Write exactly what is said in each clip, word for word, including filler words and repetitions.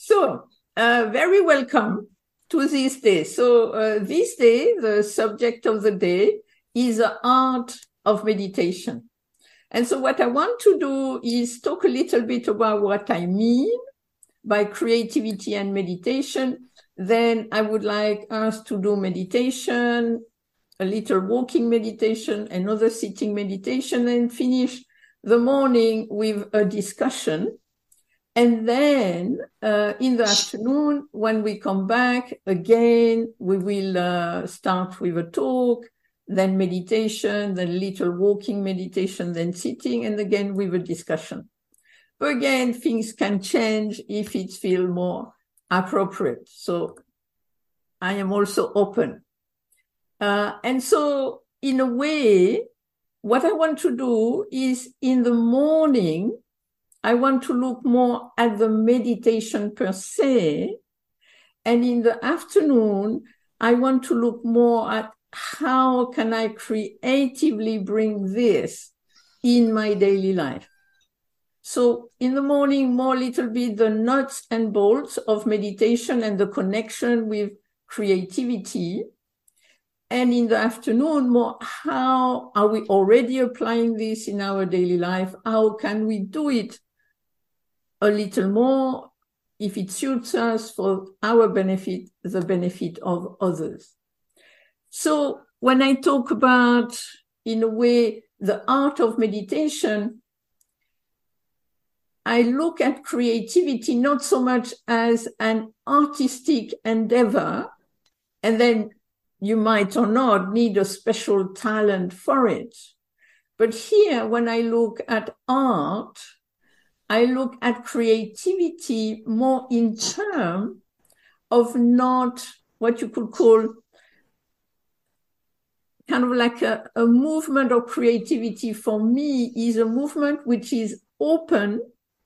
So, uh, very welcome to this day. So, uh, this day, the subject of the day is the art of meditation. And so what I want to do is talk a little bit about what I mean by creativity and meditation. Then I would like us to do meditation, a little walking meditation, another sitting meditation, and finish the morning with a discussion. And then uh, in the afternoon, when we come back again, we will uh, start with a talk, then meditation, then little walking meditation, then sitting, and again with a discussion. But again, things can change if it feels more appropriate. So I am also open. Uh, and so in a way, what I want to do is in the morning, I want to look more at the meditation per se. And in the afternoon, I want to look more at how can I creatively bring this in my daily life. So in the morning, more little bit the nuts and bolts of meditation and the connection with creativity. And in the afternoon, more how are we already applying this in our daily life? How can we do it a little more if it suits us for our benefit, the benefit of others? So when I talk about, in a way, the art of meditation, I look at creativity not so much as an artistic endeavor, and then you might or not need a special talent for it. But here, when I look at art, I look at creativity more in terms of not what you could call kind of like a, a movement of creativity. For me is a movement which is open,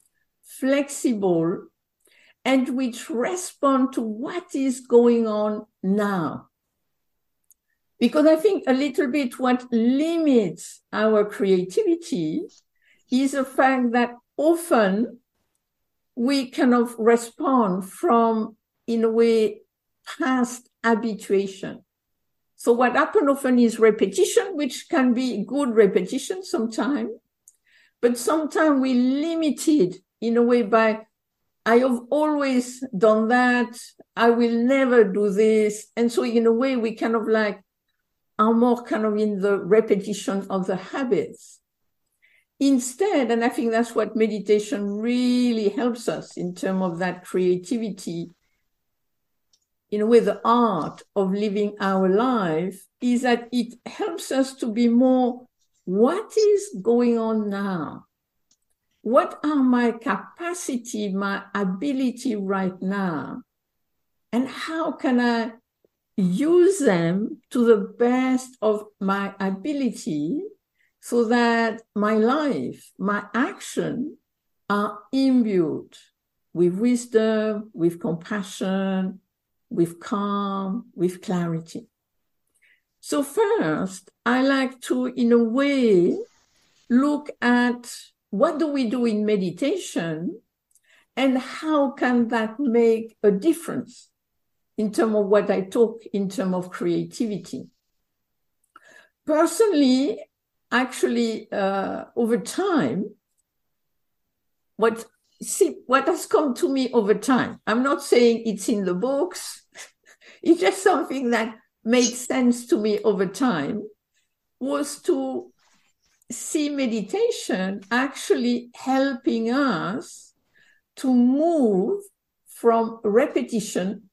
flexible, and which respond to what is going on now. Because I think a little bit what limits our creativity is the fact that often we kind of respond from, in a way, past habituation. So what happens often is repetition, which can be good repetition sometimes, but sometimes we limit it in a way by, I have always done that, I will never do this. And so in a way, we kind of like are more kind of in the repetition of the habits. Instead, and I think that's what meditation really helps us in terms of that creativity, in a way, the art of living our life, is that it helps us to be more, what is going on now? What are my capacity, my ability right now? And how can I use them to the best of my ability so that my life, my action are imbued with wisdom, with compassion, with calm, with clarity. So first, I like to, in a way, look at what do we do in meditation and how can that make a difference in terms of what I talk in terms of creativity. Personally, actually, uh, over time, what see what has come to me over time, I'm not saying it's in the books, it's just something that made sense to me over time, was to see meditation actually helping us to move from repetition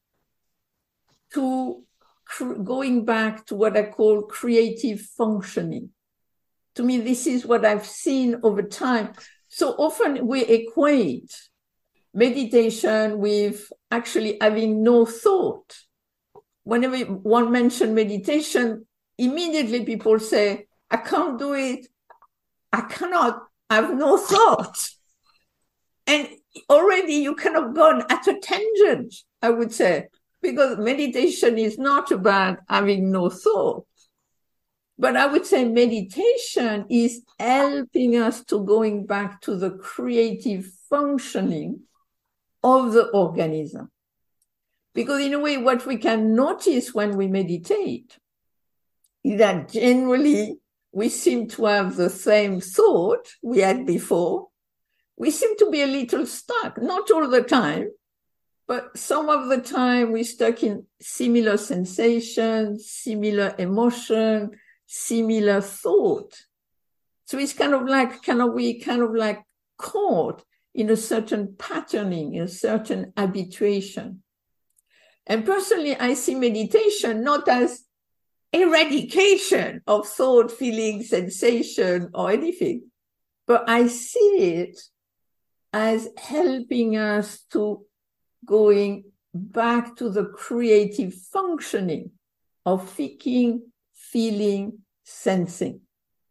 to cr- going back to what I call creative functioning. To me, this is what I've seen over time. So often we equate meditation with actually having no thought. Whenever one mentions meditation, immediately people say, I can't do it. I cannot have no thought. And already you kind of gone at a tangent, I would say, because meditation is not about having no thought. But I would say meditation is helping us to going back to the creative functioning of the organism. Because in a way, what we can notice when we meditate is that generally we seem to have the same thought we had before. We seem to be a little stuck, not all the time, but some of the time we're stuck in similar sensations, similar emotion, similar thought. So it's kind of like, kind of, we kind of like caught in a certain patterning, in a certain habituation. And personally, I see meditation not as eradication of thought, feeling, sensation, or anything, but I see it as helping us to going back to the creative functioning of thinking, feeling, sensing.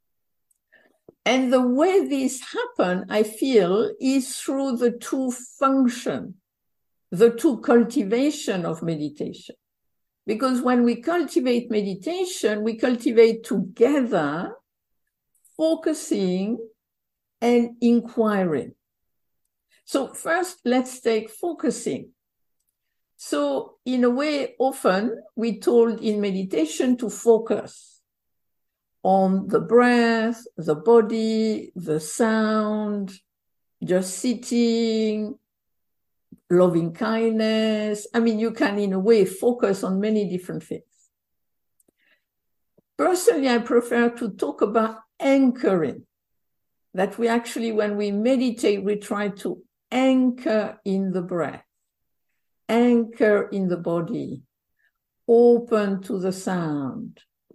And the way this happens, I feel, is through the two function, the two cultivation of meditation. Because when we cultivate meditation, we cultivate together, focusing and inquiring. So first, let's take focusing. So in a way, often we told in meditation to focus on the breath, the body, the sound, just sitting, loving kindness. I mean, you can, in a way, focus on many different things. Personally, I prefer to talk about anchoring, that we actually, when we meditate, we try to anchor in the breath, anchor in the body, open to the sound,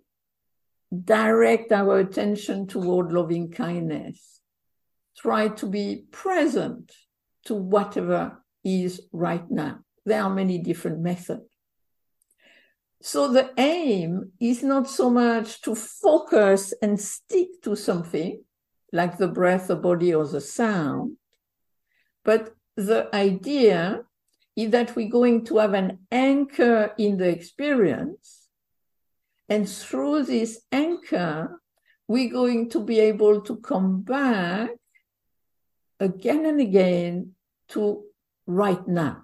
direct our attention toward loving kindness, try to be present to whatever is right now. There are many different methods. So the aim is not so much to focus and stick to something like the breath, the body, or the sound, but the idea is that we're going to have an anchor in the experience, and through this anchor, we're going to be able to come back again and again to right now.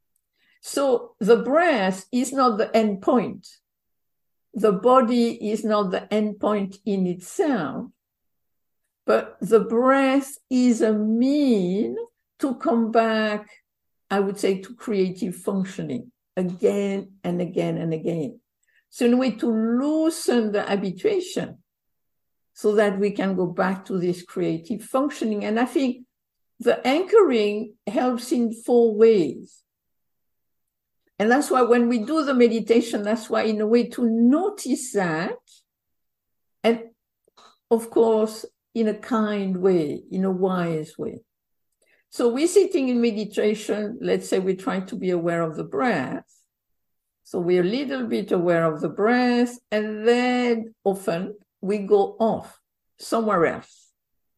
So the breath is not the end point. The body is not the end point in itself, but the breath is a mean to come back, I would say, to creative functioning again and again and again. So in a way to loosen the habituation so that we can go back to this creative functioning. And I think the anchoring helps in four ways. And that's why when we do the meditation, that's why in a way to notice that, and of course, in a kind way, in a wise way. So we're sitting in meditation, let's say we're trying to be aware of the breath. So we're a little bit aware of the breath, and then often we go off somewhere else.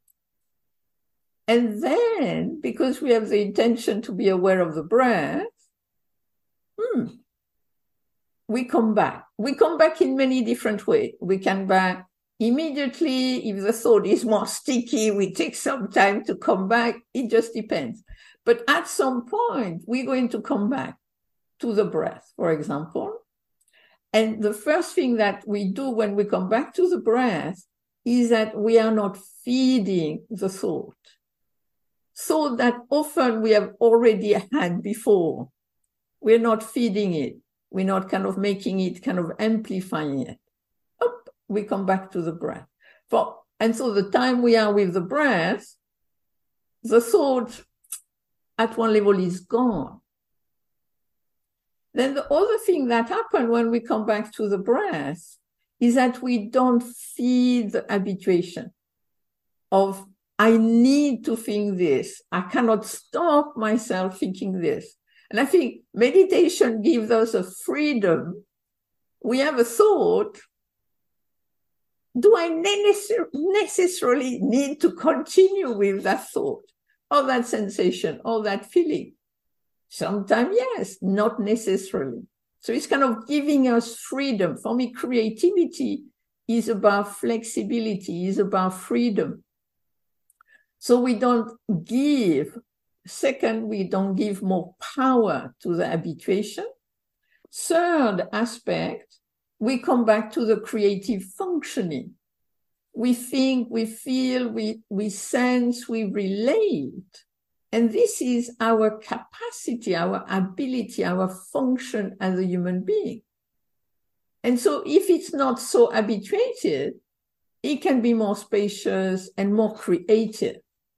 And then, because we have the intention to be aware of the breath, hmm, we come back. We come back in many different ways. We come back immediately. If the thought is more sticky, we take some time to come back. It just depends. But at some point, we're going to come back to the breath, for example. And the first thing that we do when we come back to the breath is that we are not feeding the thought. So that often we have already had before. We're not feeding it. We're not kind of making it, kind of amplifying it. Up, we come back to the breath. For, and so the time we are with the breath, the thought at one level is gone. Then the other thing that happens when we come back to the breath is that we don't feed the habituation of, I need to think this. I cannot stop myself thinking this. And I think meditation gives us a freedom. We have a thought. Do I necessarily need to continue with that thought or that sensation or that feeling? Sometimes, yes, not necessarily. So it's kind of giving us freedom. For me, creativity is about flexibility, is about freedom. So we don't give second, we don't give more power to the habituation. Third aspect, we come back to the creative functioning. We think, we feel, we, we sense, we relate. And this is our capacity, our ability, our function as a human being. And so if it's not so habituated, it can be more spacious and more creative.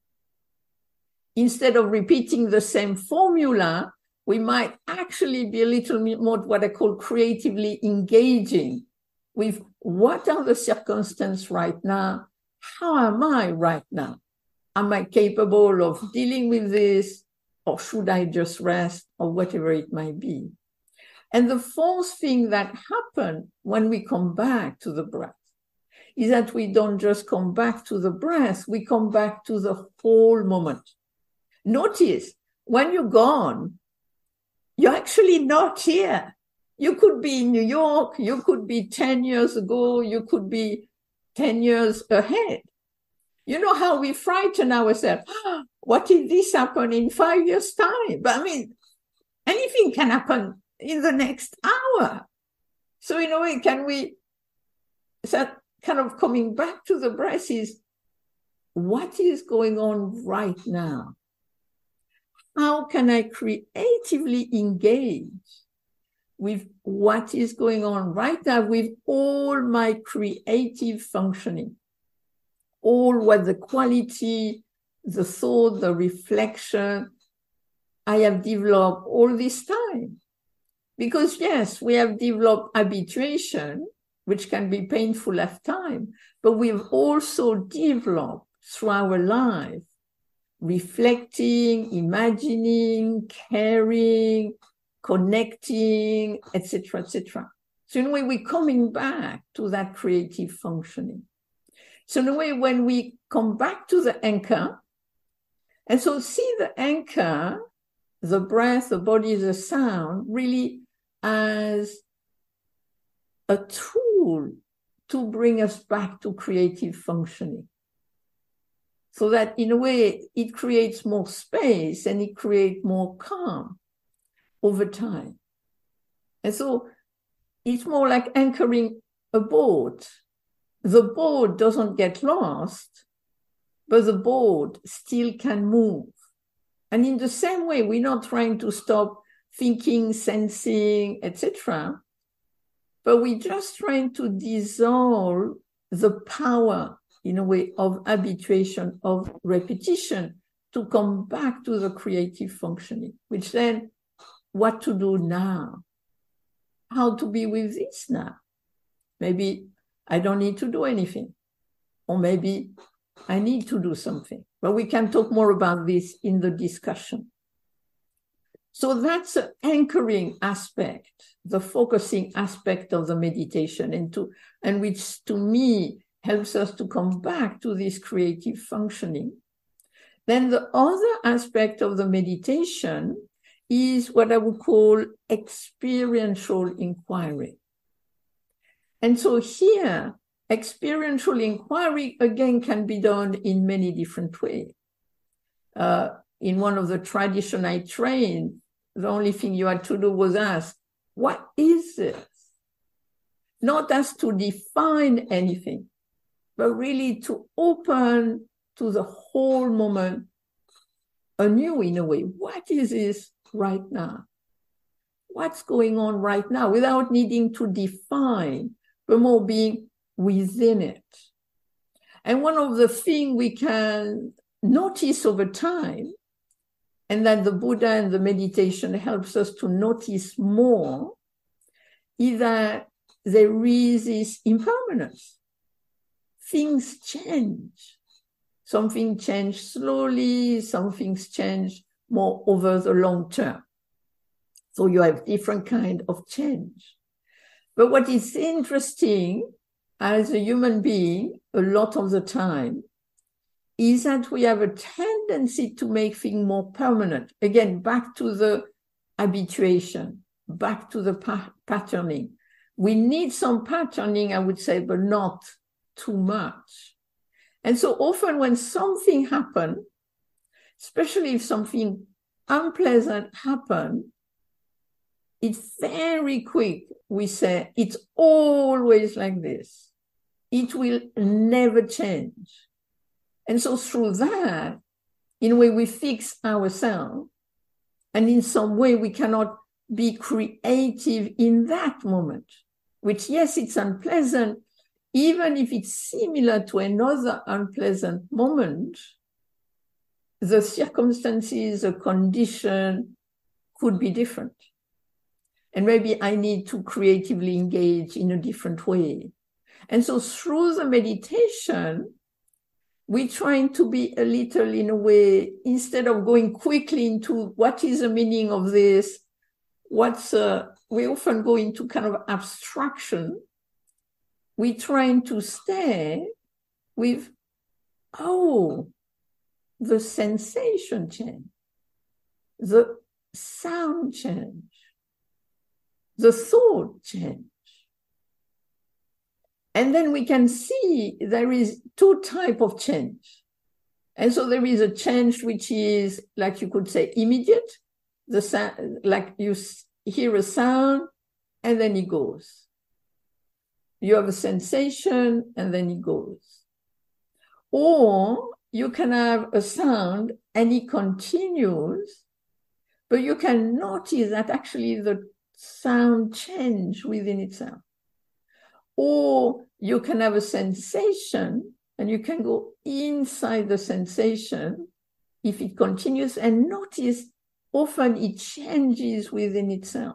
Instead of repeating the same formula, we might actually be a little bit more what I call creatively engaging with what are the circumstances right now? How am I right now? Am I capable of dealing with this? Or should I just rest? Or whatever it might be. And the fourth thing that happens when we come back to the breath is that we don't just come back to the breath, we come back to the whole moment. Notice, when you're gone, you're actually not here. You could be in New York, you could be ten years ago, you could be ten years ahead. You know how we frighten ourselves. Oh, what if this happen in five years' time? But I mean, anything can happen in the next hour. So in a way, can we, that kind of coming back to the breath is, what is going on right now? How can I creatively engage with what is going on right now with all my creative functioning? All what the quality, the thought, the reflection I have developed all this time. Because yes, we have developed habituation, which can be painful at times, but we've also developed through our life, reflecting, imagining, caring, connecting, et cetera, et cetera. So in a way, we're coming back to that creative functioning. So in a way, when we come back to the anchor, and so see the anchor, the breath, the body, the sound, really as a tool to bring us back to creative functioning. So that in a way, it creates more space and it creates more calm over time. And so it's more like anchoring a boat. The boat doesn't get lost, but the boat still can move. And in the same way, we're not trying to stop thinking, sensing, et cetera, but we're just trying to dissolve the power, in a way, of habituation, of repetition, to come back to the creative functioning, which then, what to do now? How to be with this now? Maybe I don't need to do anything, or maybe I need to do something. But we can talk more about this in the discussion. So that's the anchoring aspect, the focusing aspect of the meditation, and to and which to me helps us to come back to this creative functioning. Then the other aspect of the meditation is what I would call experiential inquiry. And so here, experiential inquiry, again, can be done in many different ways. Uh, in one of the tradition I trained, the only thing you had to do was ask, what is this? Not as to define anything, but really to open to the whole moment anew in a way. What is this right now? What's going on right now without needing to define, but more being within it. And one of the things we can notice over time, and that the Buddha and the meditation helps us to notice more, is that there is this impermanence. Things change. Some things change slowly, some things change more over the long term. So you have different kind of change. But what is interesting as a human being, a lot of the time, is that we have a tendency to make things more permanent. Again, back to the habituation, back to the pa- patterning. We need some patterning, I would say, but not too much. And so often when something happens, especially if something unpleasant happens, it's very quick. We say, it's always like this. It will never change. And so through that, in a way, we fix ourselves. And in some way, we cannot be creative in that moment, which, yes, it's unpleasant. Even if it's similar to another unpleasant moment, the circumstances, the condition could be different. And maybe I need to creatively engage in a different way. And so through the meditation, we're trying to be a little, in a way, instead of going quickly into what is the meaning of this, what's, uh, we often go into kind of abstraction. We're trying to stay with, oh, the sensation change, the sound change, the thought change. And then we can see there is two types of change. And so there is a change which is, like you could say, immediate, the sound, like you hear a sound and then it goes. You have a sensation and then it goes. Or you can have a sound and it continues, but you can notice that actually the sound change within itself. Or you can have a sensation and you can go inside the sensation if it continues and notice often it changes within itself.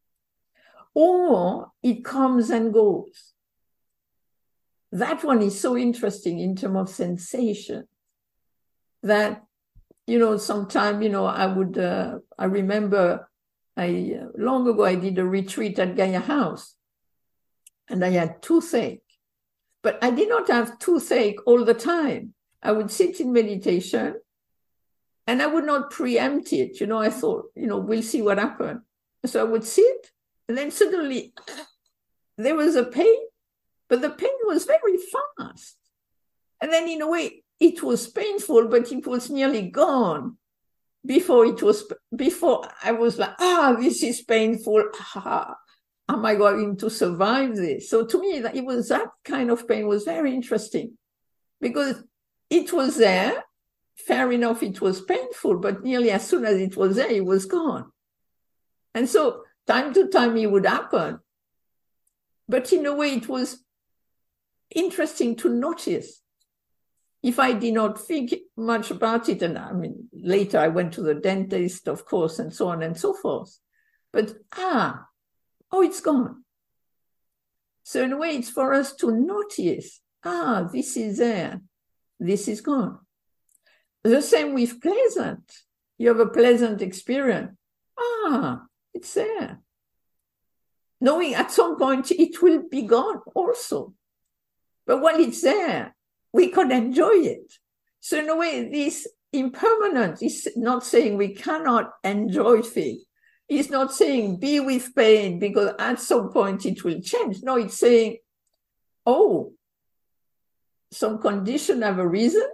Or it comes and goes. That one is so interesting in terms of sensation that, you know, sometime, you know, I would, uh, I remember I, uh, long ago I did a retreat at Gaia House and I had toothache, but I did not have toothache all the time. I would sit in meditation and I would not preempt it. You know, I thought, you know, we'll see what happens. So I would sit and then suddenly there was a pain, but the pain was very fast. And then in a way, it was painful, but it was nearly gone before it was, before I was like, ah, this is painful. Ah, am I going to survive this? So to me, it was that kind of pain was very interesting because it was there. Fair enough, it was painful, but nearly as soon as it was there, it was gone. And so time to time it would happen. But in a way, it was interesting to notice. If I did not think much about it, and I mean, later I went to the dentist, of course, and so on and so forth. But, ah, oh, it's gone. So in a way, it's for us to notice, ah, this is there, this is gone. The same with pleasant. You have a pleasant experience. Ah, it's there. Knowing at some point it will be gone also. But while it's there, we can enjoy it. So in a way, this impermanence is not saying we cannot enjoy things. It's not saying be with pain because at some point it will change. No, it's saying, oh, some condition have a reason.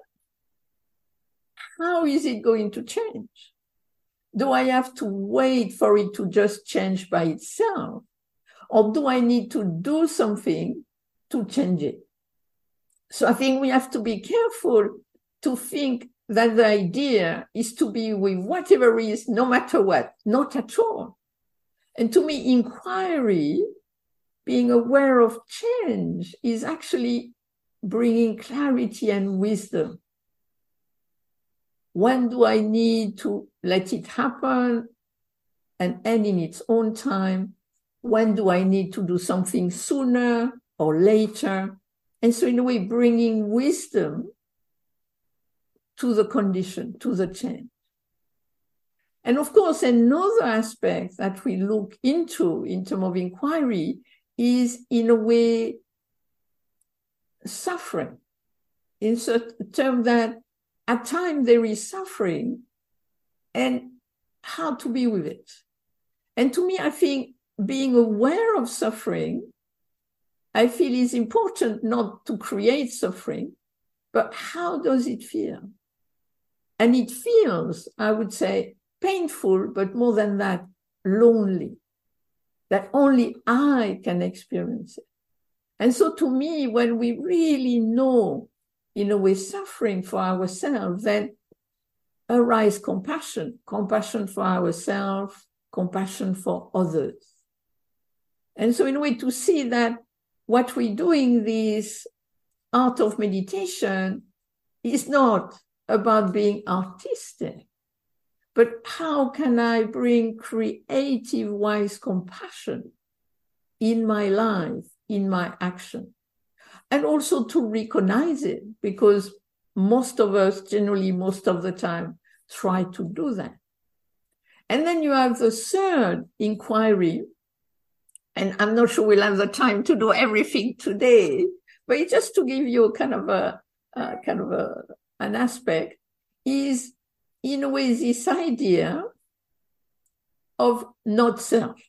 How is it going to change? Do I have to wait for it to just change by itself? Or do I need to do something to change it? So I think we have to be careful to think that the idea is to be with whatever is, no matter what, not at all. And to me, inquiry, being aware of change, is actually bringing clarity and wisdom. When do I need to let it happen and end in its own time? When do I need to do something sooner or later? And so in a way, bringing wisdom to the condition, to the change. And of course, another aspect that we look into in terms of inquiry is, in a way, suffering. In certain terms that at times there is suffering and how to be with it. And to me, I think being aware of suffering, I feel is important, not to create suffering, but how does it feel? And it feels, I would say, painful, but more than that, lonely, that only I can experience it. And so to me, when we really know, in a way, suffering for ourselves, then arise compassion, compassion for ourselves, compassion for others. And so in a way to see that what we do in this art of meditation is not about being artistic, but how can I bring creative, wise compassion in my life, in my action? And also to recognize it, because most of us, generally most of the time, try to do that. And then you have the third inquiry, and I'm not sure we'll have the time to do everything today, but it's just to give you kind of a, a kind of a, an aspect, is in a way this idea of not self,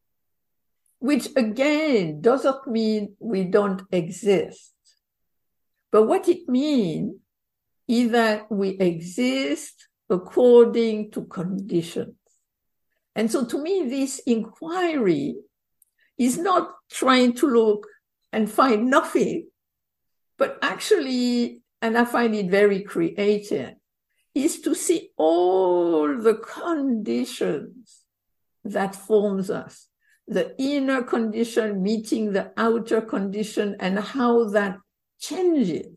which again doesn't mean we don't exist. But what it means is that we exist according to conditions. And so to me, this inquiry is not trying to look and find nothing, but actually, and I find it very creative, is to see all the conditions that forms us, the inner condition meeting the outer condition and how that changes.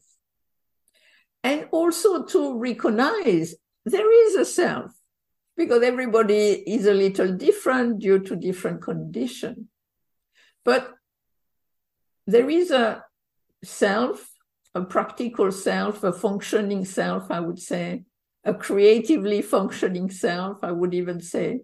And also to recognize there is a self, because everybody is a little different due to different conditions. But there is a self, a practical self, a functioning self, I would say, a creatively functioning self, I would even say.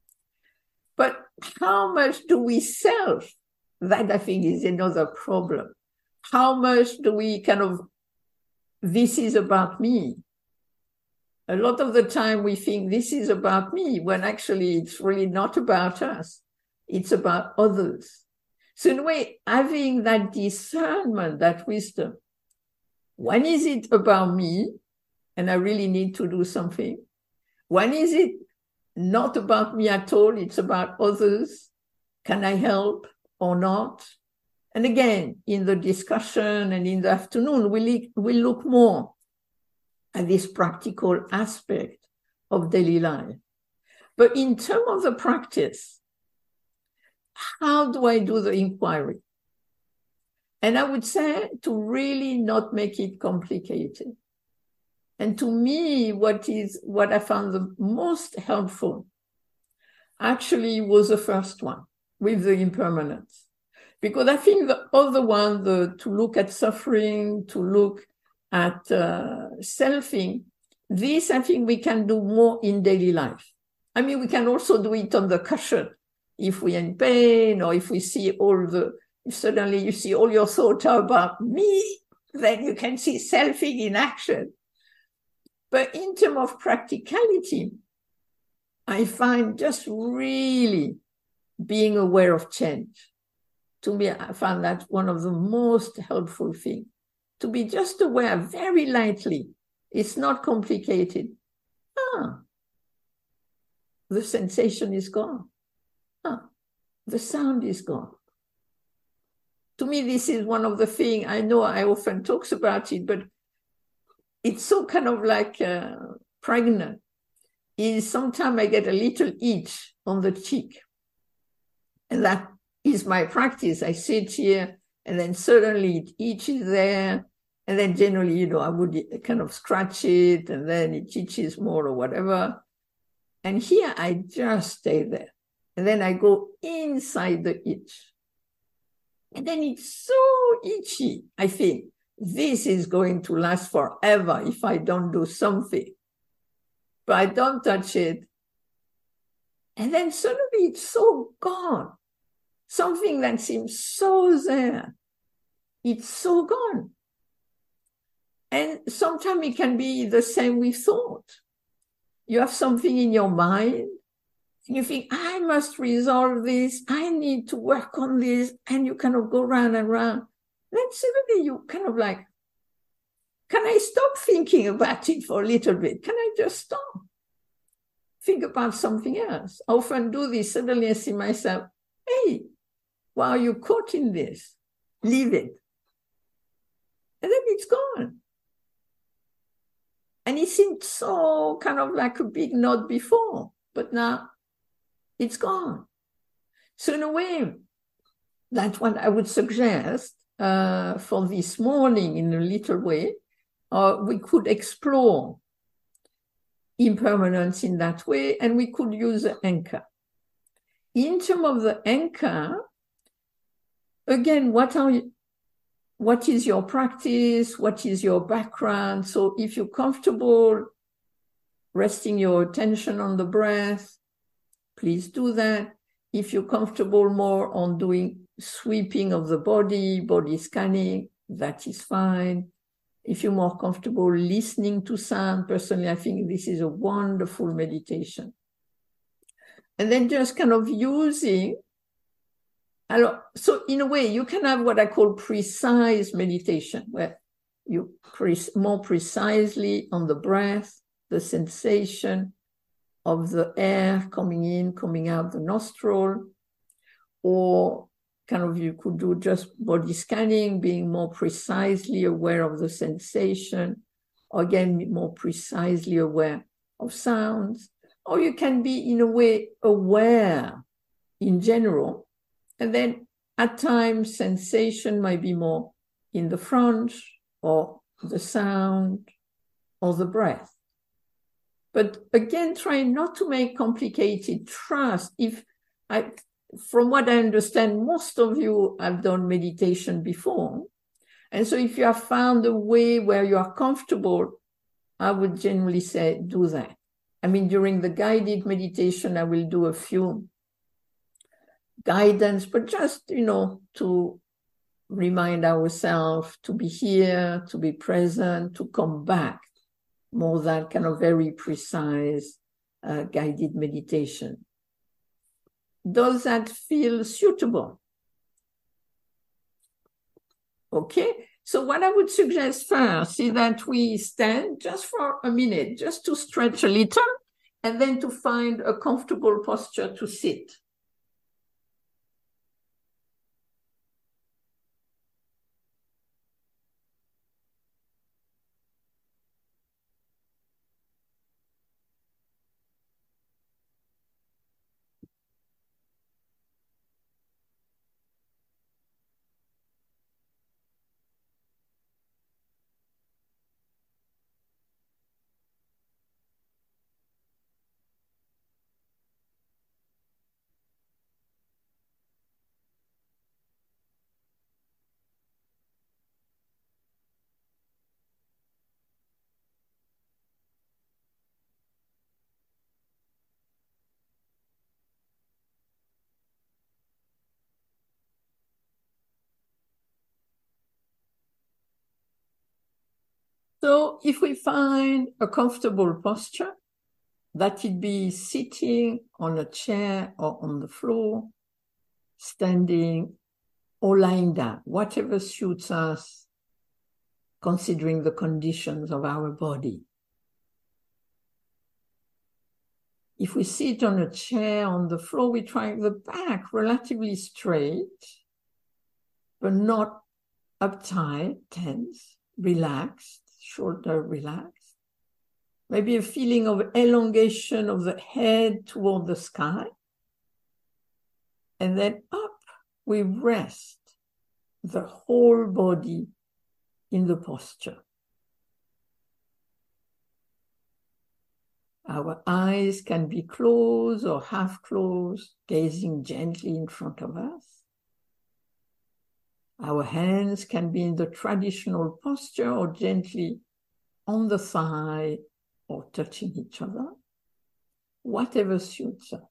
But how much do we self? That, I think, is another problem. How much do we kind of, this is about me? A lot of the time we think this is about me, when actually it's really not about us. It's about others. So in a way, having that discernment, that wisdom, when is it about me and I really need to do something? When is it not about me at all, it's about others? Can I help or not? And again, in the discussion and in the afternoon, we'll, we'll look more at this practical aspect of daily life. But in terms of the practice, how do I do the inquiry? And I would say to really not make it complicated. And to me, what is what I found the most helpful actually was the first one, with the impermanence. Because I think the other one, the, to look at suffering, to look at uh, selfing, this I think we can do more in daily life. I mean, we can also do it on the cushion. If we're in pain, or if we see all the, if suddenly you see all your thoughts about me, then you can see selfing in action. But in terms of practicality, I find just really being aware of change. To me, I found that one of the most helpful things. To be just aware very lightly. It's not complicated. Ah, the sensation is gone. Ah, the sound is gone. To me, this is one of the things, I know I often talk about it, but it's so kind of like uh, pregnant. Is sometimes I get a little itch on the cheek. And that is my practice. I sit here and then suddenly it itches there. And then generally, you know, I would kind of scratch it and then it itches more or whatever. And here I just stay there. And then I go inside the itch. And then it's so itchy. I think this is going to last forever if I don't do something. But I don't touch it. And then suddenly it's so gone. Something that seems so there, it's so gone. And sometimes it can be the same with thought. You have something in your mind, and you think, I must resolve this, I need to work on this, and you kind of go round and round. Then suddenly you kind of like, can I stop thinking about it for a little bit? Can I just stop? Think about something else. I often do this. Suddenly I see myself, hey, why are you caught in this? Leave it. And then it's gone. And it seemed so kind of like a big knot before, but now it's gone. So in a way, that's what I would suggest uh, for this morning in a little way. Uh, we could explore impermanence in that way, and we could use an anchor. In terms of the anchor, again, what are you, what is your practice? What is your background? So if you're comfortable resting your attention on the breath, please do that. If you're comfortable more on doing sweeping of the body, body scanning, that is fine. If you're more comfortable listening to sound, personally, I think this is a wonderful meditation. And then just kind of using, so in a way, you can have what I call precise meditation, where you pre- more precisely on the breath, the sensation of the air coming in, coming out the nostril, or kind of you could do just body scanning, being more precisely aware of the sensation, or again, more precisely aware of sounds, or you can be in a way aware in general, and then at times sensation might be more in the front, or the sound, or the breath. But again, try not to make complicated. Trust. If I, from what I understand, most of you have done meditation before. And so if you have found a way where you are comfortable, I would generally say do that. I mean, during the guided meditation, I will do a few guidance, but just, you know, to remind ourselves to be here, to be present, to come back. More than kind of very precise uh, guided meditation. Does that feel suitable? Okay, so what I would suggest first is that we stand just for a minute, just to stretch a little, and then to find a comfortable posture to sit. So if we find a comfortable posture, that it be sitting on a chair or on the floor, standing or lying down, whatever suits us, considering the conditions of our body. If we sit on a chair on the floor, we try the back relatively straight, but not uptight, tense, relaxed, shoulder relaxed. Maybe a feeling of elongation of the head toward the sky. And then up, we rest the whole body in the posture. Our eyes can be closed or half closed, gazing gently in front of us. Our hands can be in the traditional posture or gently on the thigh or touching each other, whatever suits us.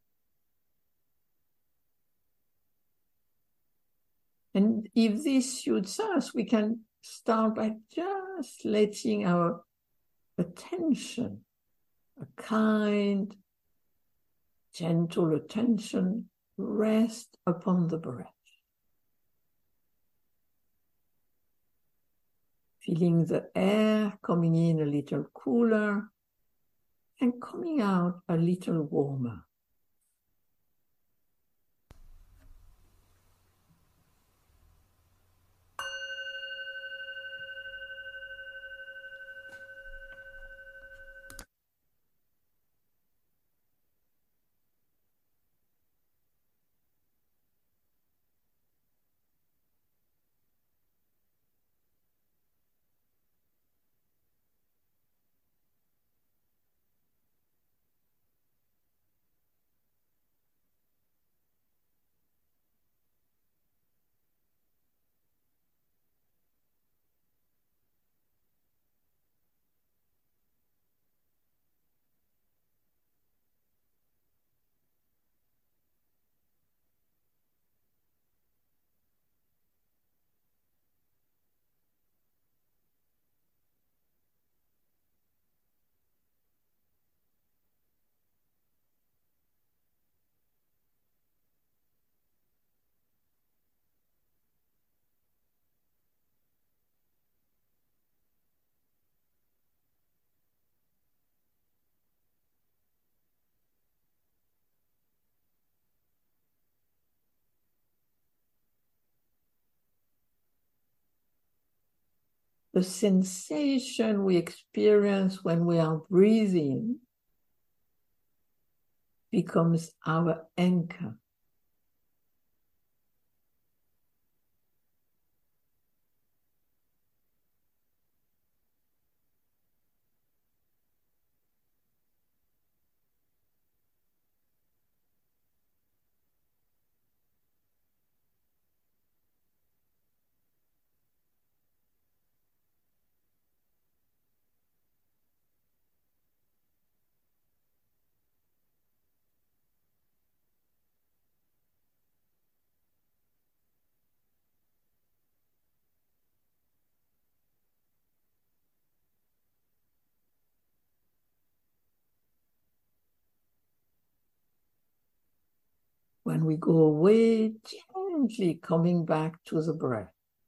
And if this suits us, we can start by just letting our attention, a kind, gentle attention, rest upon the breath. feeling the air coming in a little cooler and coming out a little warmer. The sensation we experience when we are breathing becomes our anchor. When we go away, gently coming back to the breath.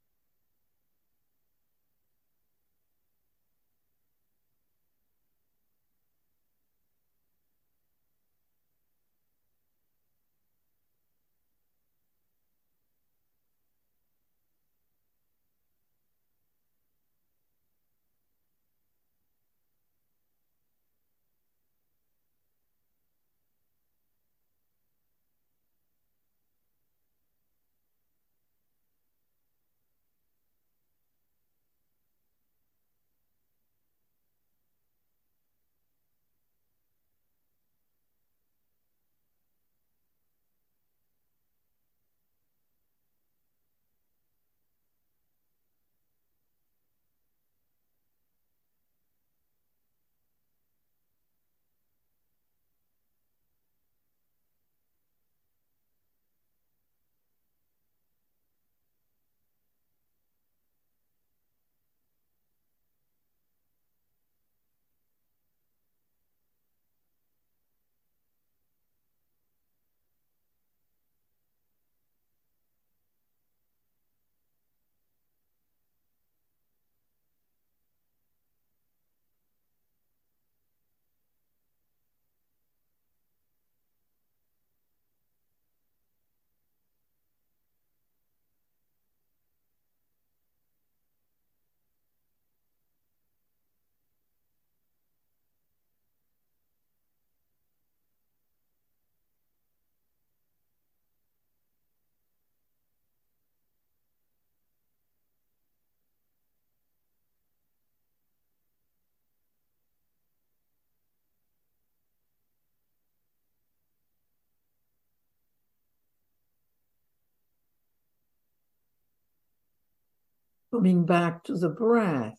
Coming back to the breath,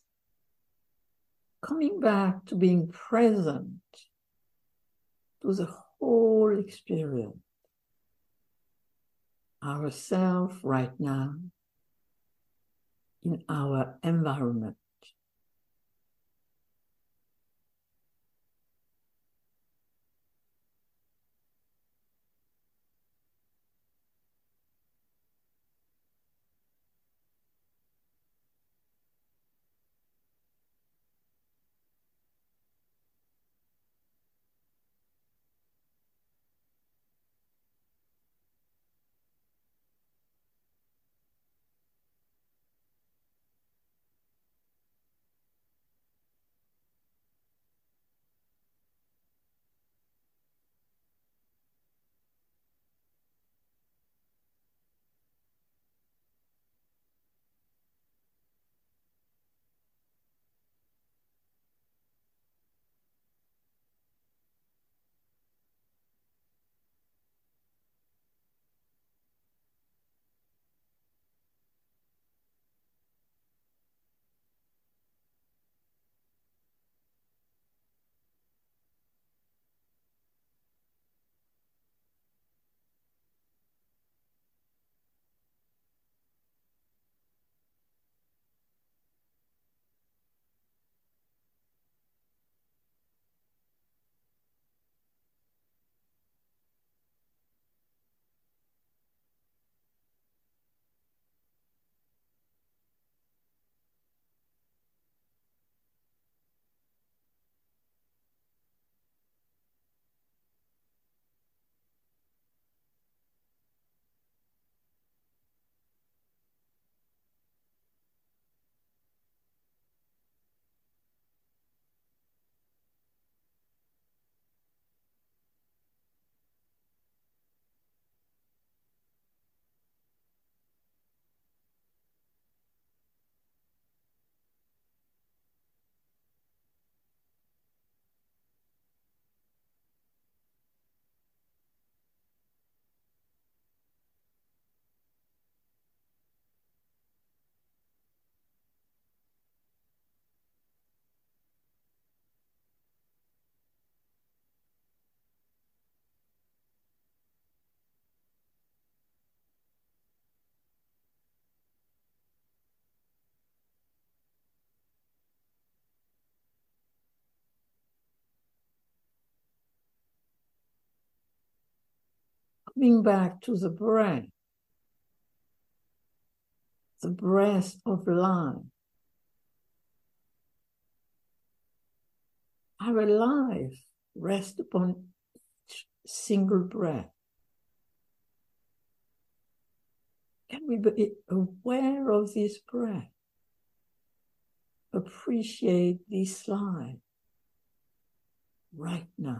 coming back to being present to the whole experience, ourselves right now, in our environment. coming back to the breath, the breath of life. Our life rests upon each single breath. Can we be aware of this breath? Appreciate this life right now.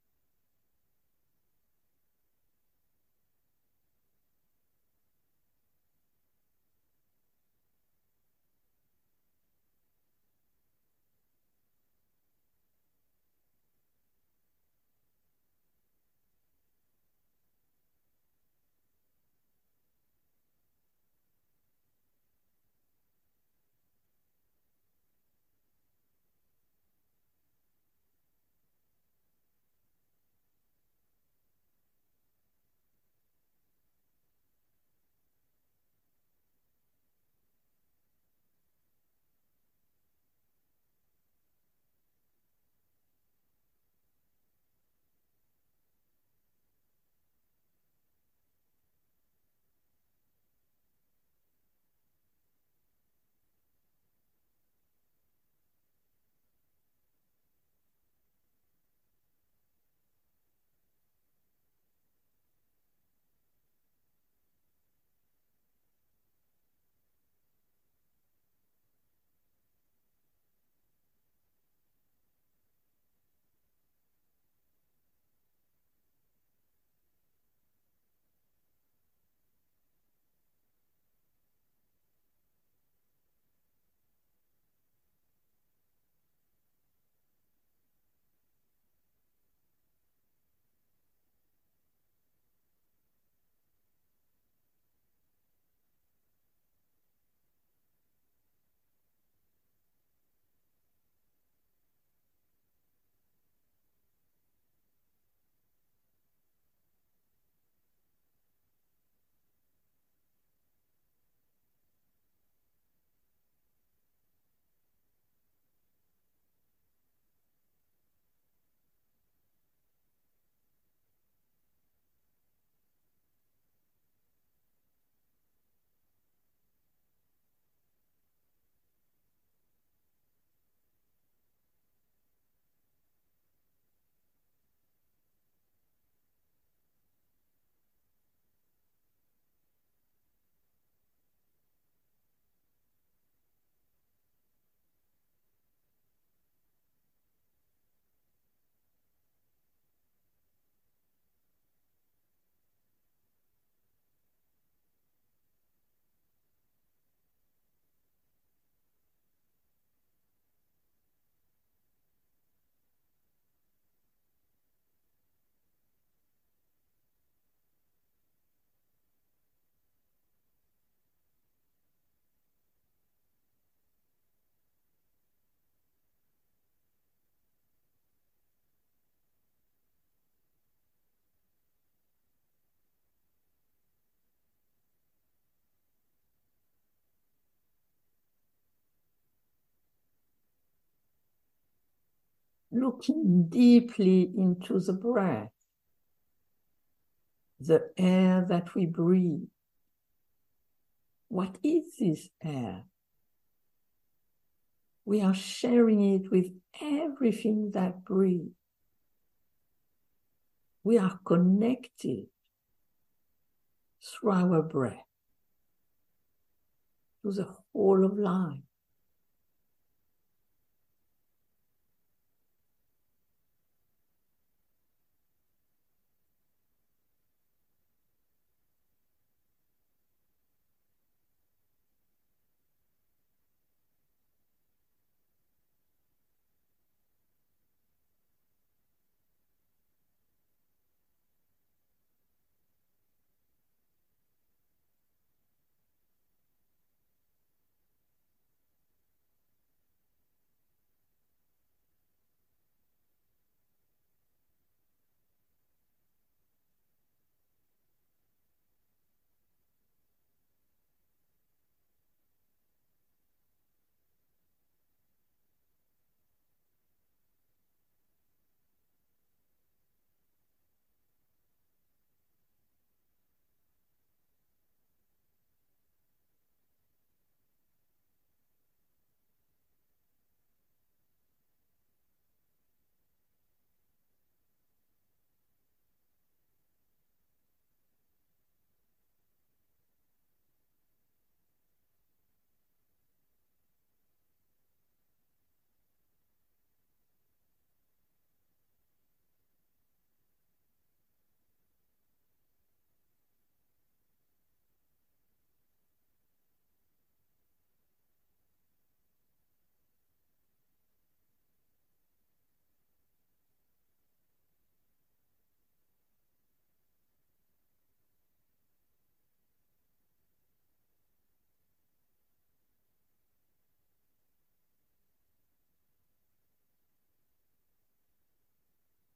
Looking deeply into the breath, the air that we breathe. What is this air? We are sharing it with everything that breathes. We are connected through our breath to the whole of life.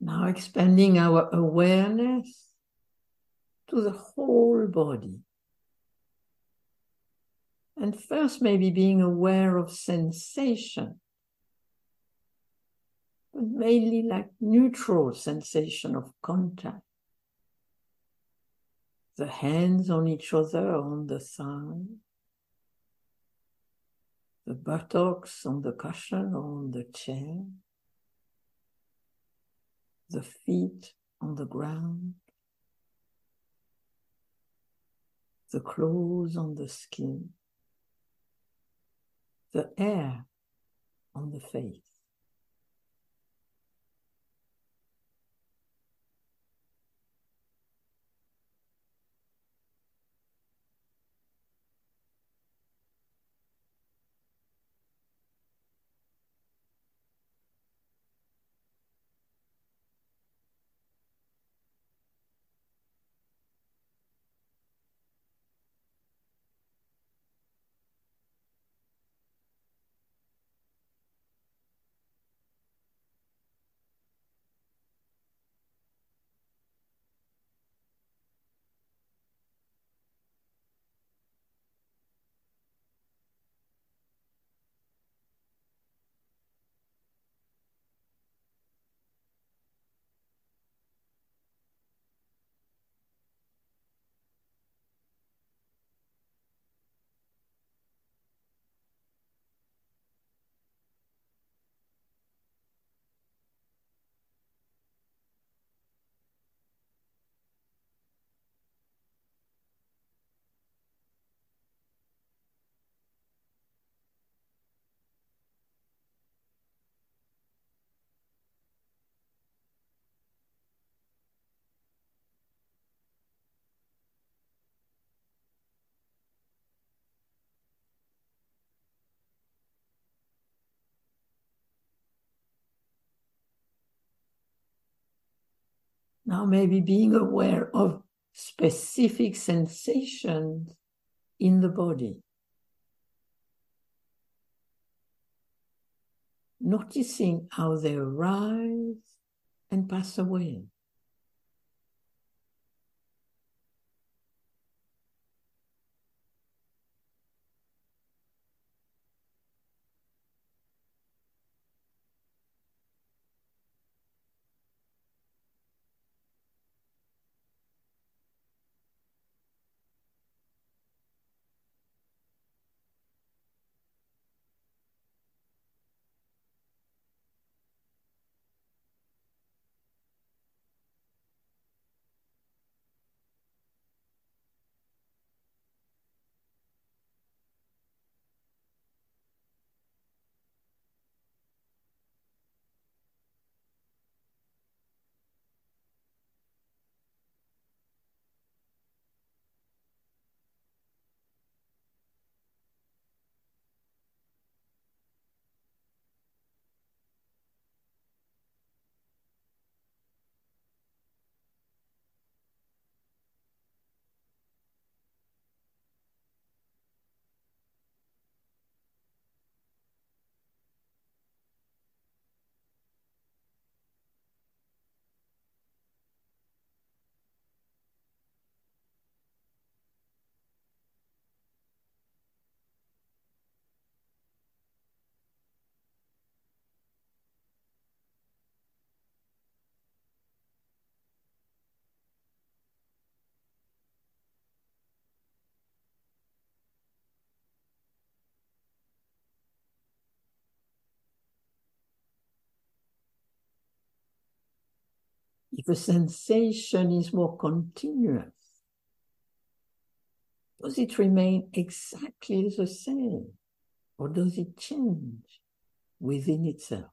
Now expanding our awareness to the whole body. And first maybe being aware of sensation, but mainly like neutral sensation of contact. The hands on each other on the thigh, the buttocks on the cushion or on the chair, the feet on the ground, the clothes on the skin, the air on the face. Now maybe being aware of specific sensations in the body. Noticing how they arise and pass away. If a sensation is more continuous, does it remain exactly the same, or does it change within itself?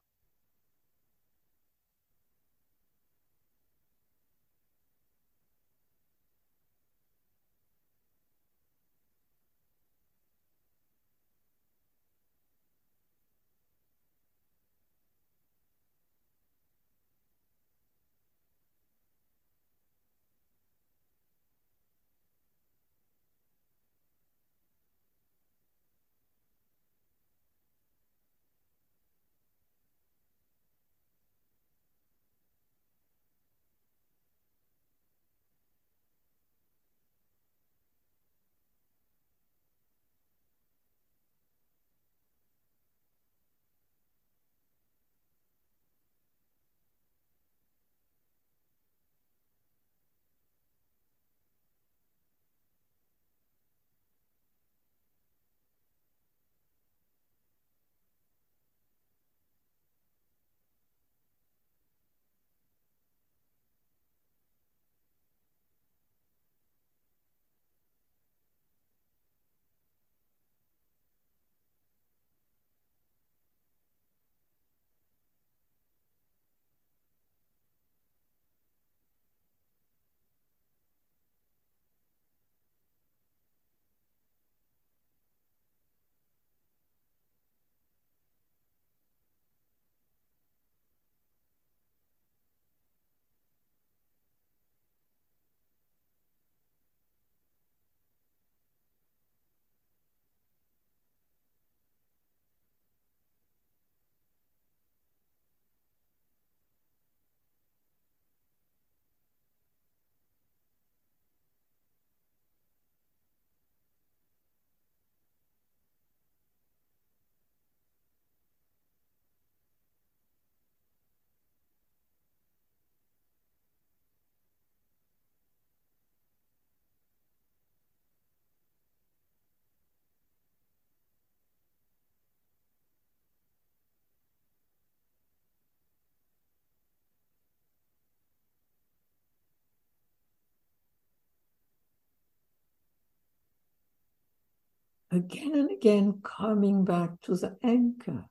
again and again, coming back to the anchor,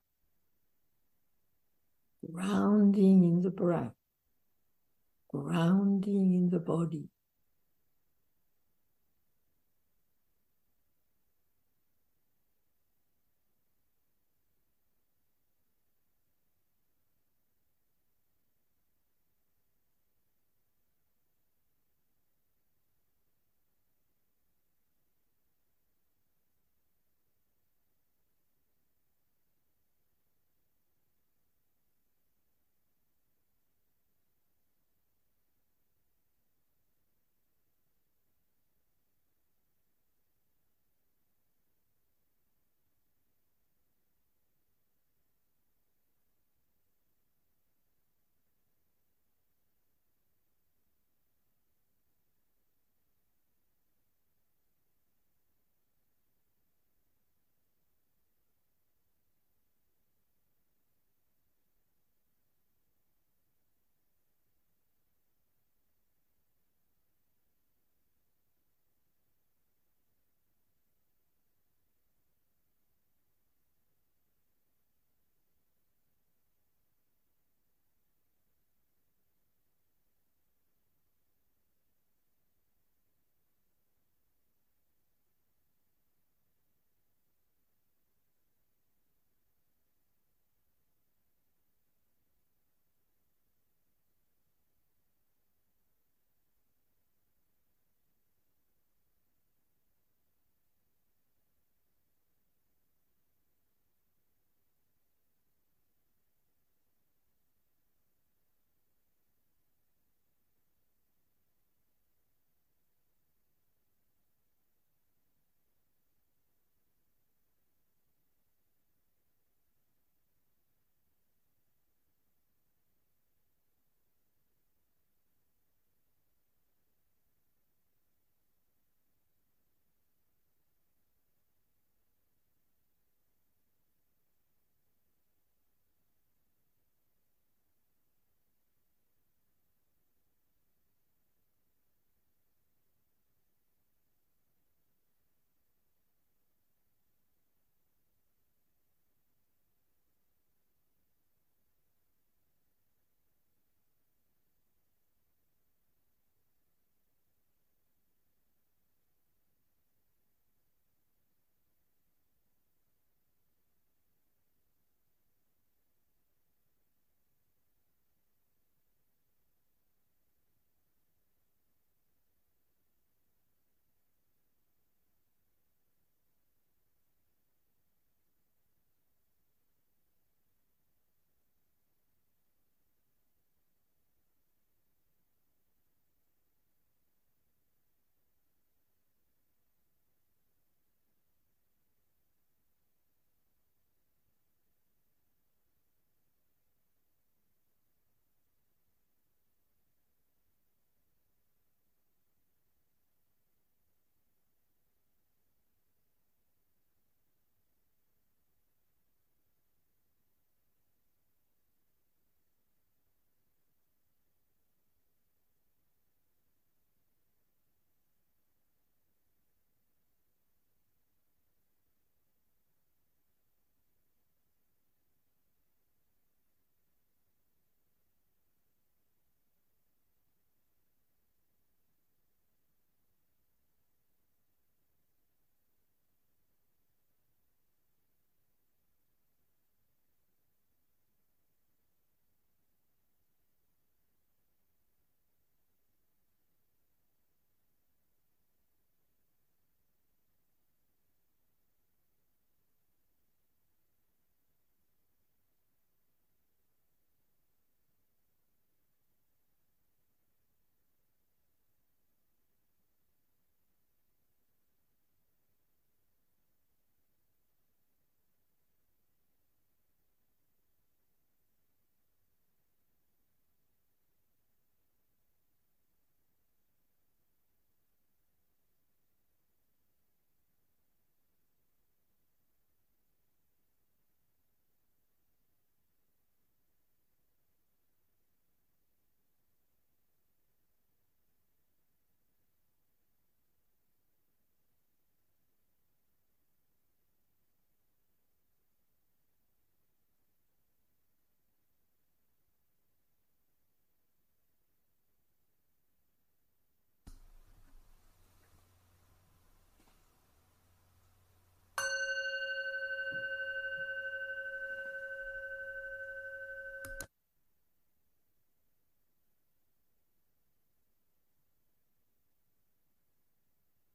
grounding in the breath, grounding in the body.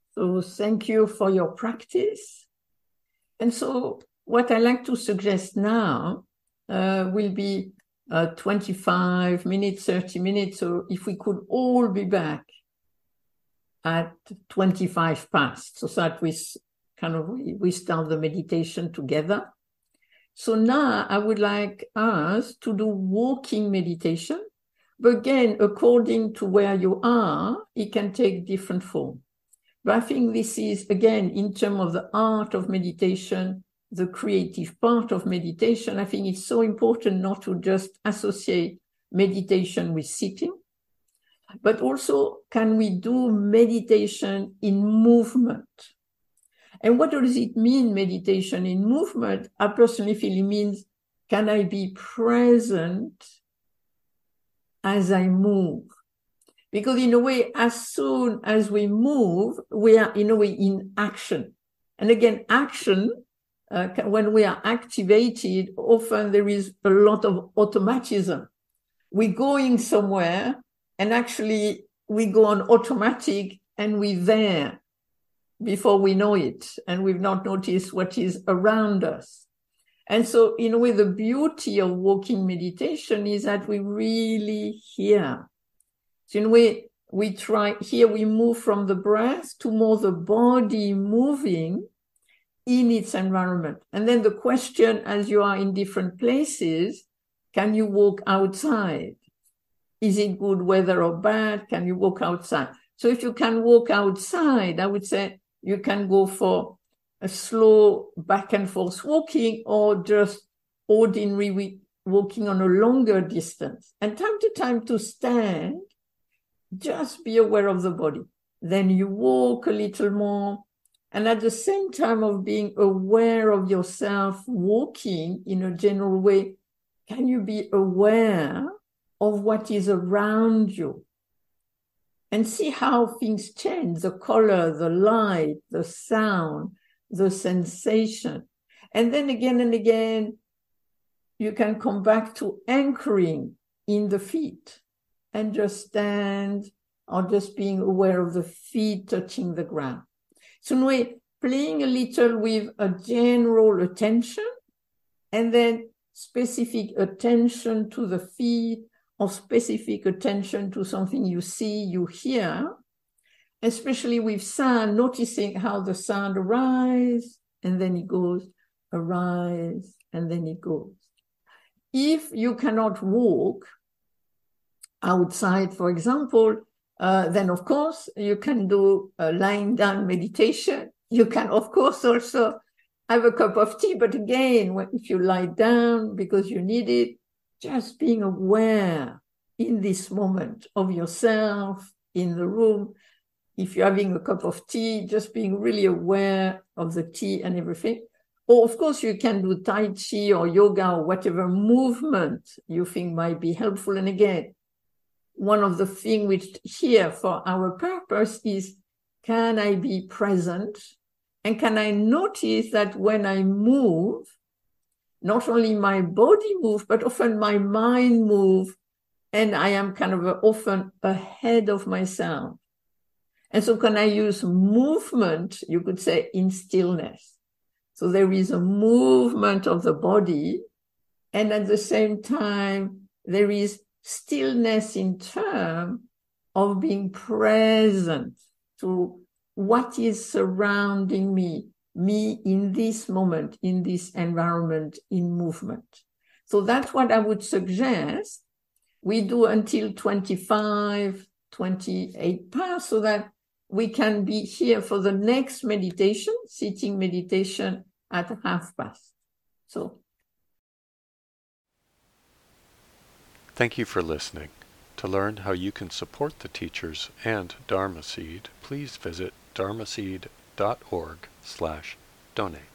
So thank you for your practice. And so what I like to suggest now uh, will be uh, twenty-five minutes, thirty minutes. So if we could all be back at twenty-five past, so that we kind of, we, we start the meditation together. So now I would like us to do walking meditation. But again, according to where you are, it can take different form. But I think this is, again, in terms of the art of meditation, the creative part of meditation, I think it's so important not to just associate meditation with sitting, but also can we do meditation in movement? And what does it mean, meditation in movement? I personally feel it means, can I be present as I move? Because in a way, as soon as we move, we are in a way in action. And again, action, uh, when we are activated, often there is a lot of automatism. We're going somewhere and actually we go on automatic and we're there before we know it. And we've not noticed what is around us. And so in a way, the beauty of walking meditation is that we really hear. So in a way, we try, here we move from the breath to more the body moving in its environment. And then the question, as you are in different places, can you walk outside? Is it good weather or bad? Can you walk outside? So if you can walk outside, I would say you can go for a slow back and forth walking or just ordinary walking on a longer distance. And time to time to stand, just be aware of the body. Then you walk a little more. And at the same time of being aware of yourself walking in a general way, can you be aware of what is around you? And see how things change, the color, the light, the sound, the sensation. And then again and again, you can come back to anchoring in the feet and just stand or just being aware of the feet touching the ground. So in a way, playing a little with a general attention and then specific attention to the feet or specific attention to something you see, you hear, especially with sound, noticing how the sound arises and then it goes, arise and then it goes. If you cannot walk outside, for example, uh, then of course you can do a lying down meditation. You can, of course, also have a cup of tea, but again, if you lie down because you need it, just being aware in this moment of yourself in the room. If you're having a cup of tea, just being really aware of the tea and everything. Or of course, you can do Tai Chi or yoga or whatever movement you think might be helpful. And again, one of the things which here for our purpose is, can I be present? And can I notice that when I move, not only my body moves, but often my mind moves, and I am kind of often ahead of myself. And so can I use movement, you could say, in stillness? So there is a movement of the body, and at the same time, there is stillness in terms of being present to what is surrounding me, me in this moment, in this environment, in movement. So that's what I would suggest. We do until twenty-five, twenty-eight past so that we can be here for the next meditation, sitting meditation at half past. So. Thank you for listening. To learn how you can support the teachers and Dharma Seed, please visit dharmaseed dot org slash donate.